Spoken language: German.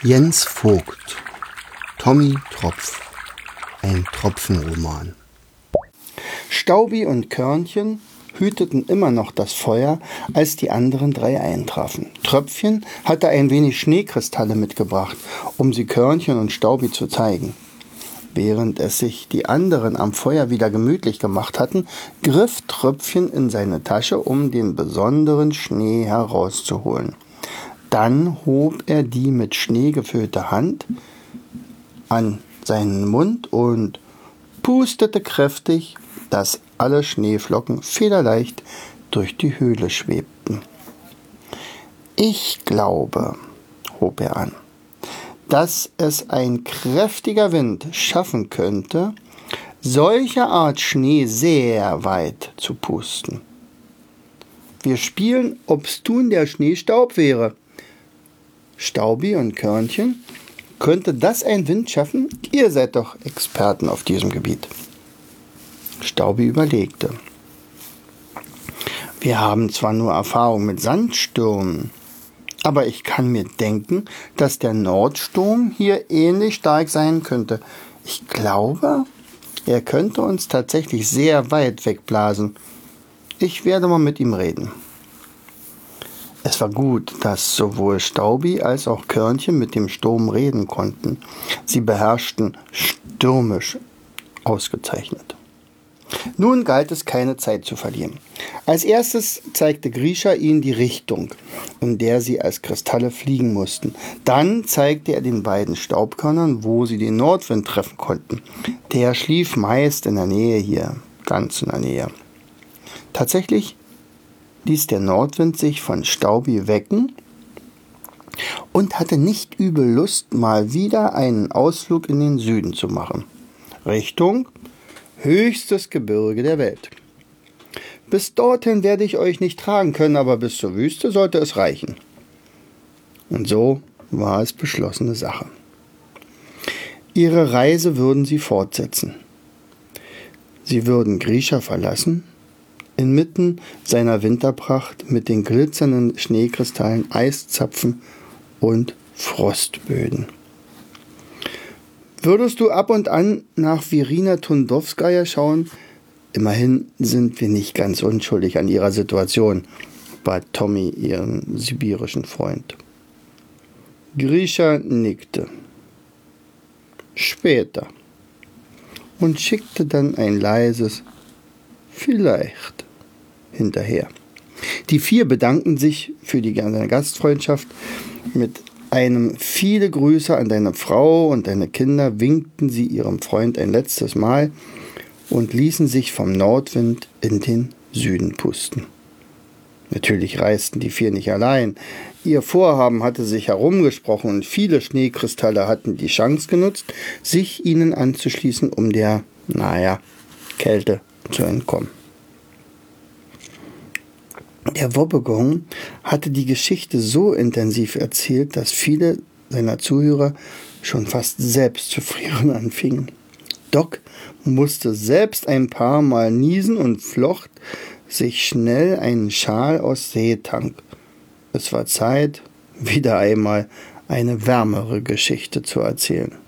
Jens Vogt, Tommy Tropf, ein Tropfenroman. Staubi und Körnchen hüteten immer noch das Feuer, als die anderen drei eintrafen. Tröpfchen hatte ein wenig Schneekristalle mitgebracht, um sie Körnchen und Staubi zu zeigen. Während es sich die anderen am Feuer wieder gemütlich gemacht hatten, griff Tröpfchen in seine Tasche, um den besonderen Schnee herauszuholen. Dann hob er die mit Schnee gefüllte Hand an seinen Mund und pustete kräftig, dass alle Schneeflocken federleicht durch die Höhle schwebten. Ich glaube, hob er an, dass es ein kräftiger Wind schaffen könnte, solche Art Schnee sehr weit zu pusten. Wir spielen, ob's tun der Schneestaub wäre. Staubi und Körnchen, könnte das ein Wind schaffen? Ihr seid doch Experten auf diesem Gebiet. Staubi überlegte. Wir haben zwar nur Erfahrung mit Sandstürmen, aber ich kann mir denken, dass der Nordsturm hier ähnlich stark sein könnte. Ich glaube, er könnte uns tatsächlich sehr weit wegblasen. Ich werde mal mit ihm reden. Es war gut, dass sowohl Staubi als auch Körnchen mit dem Sturm reden konnten. Sie beherrschten stürmisch ausgezeichnet. Nun galt es, keine Zeit zu verlieren. Als erstes zeigte Grisha ihnen die Richtung, in der sie als Kristalle fliegen mussten. Dann zeigte er den beiden Staubkörnern, wo sie den Nordwind treffen konnten. Der schlief meist in der Nähe hier, ganz in der Nähe. Tatsächlich ließ der Nordwind sich von Staubi wecken und hatte nicht übel Lust, mal wieder einen Ausflug in den Süden zu machen. Richtung höchstes Gebirge der Welt. Bis dorthin werde ich euch nicht tragen können, aber bis zur Wüste sollte es reichen. Und so war es beschlossene Sache. Ihre Reise würden sie fortsetzen. Sie würden Grisha verlassen, inmitten seiner Winterpracht mit den glitzernden Schneekristallen, Eiszapfen und Frostböden. Würdest du ab und an nach Wirina Tundowskaja schauen? Immerhin sind wir nicht ganz unschuldig an ihrer Situation, bat Tommy ihren sibirischen Freund. Grisha nickte. Später. Und schickte dann ein leises Vielleicht hinterher. Die vier bedankten sich für die Gastfreundschaft. Mit einem viele Grüße an deine Frau und deine Kinder winkten sie ihrem Freund ein letztes Mal und ließen sich vom Nordwind in den Süden pusten. Natürlich reisten die vier nicht allein. Ihr Vorhaben hatte sich herumgesprochen und viele Schneekristalle hatten die Chance genutzt, sich ihnen anzuschließen, um der, Kälte zu entkommen. Der Wobbegong hatte die Geschichte so intensiv erzählt, dass viele seiner Zuhörer schon fast selbst zu frieren anfingen. Doc musste selbst ein paar Mal niesen und flocht sich schnell einen Schal aus Seetank. Es war Zeit, wieder einmal eine wärmere Geschichte zu erzählen.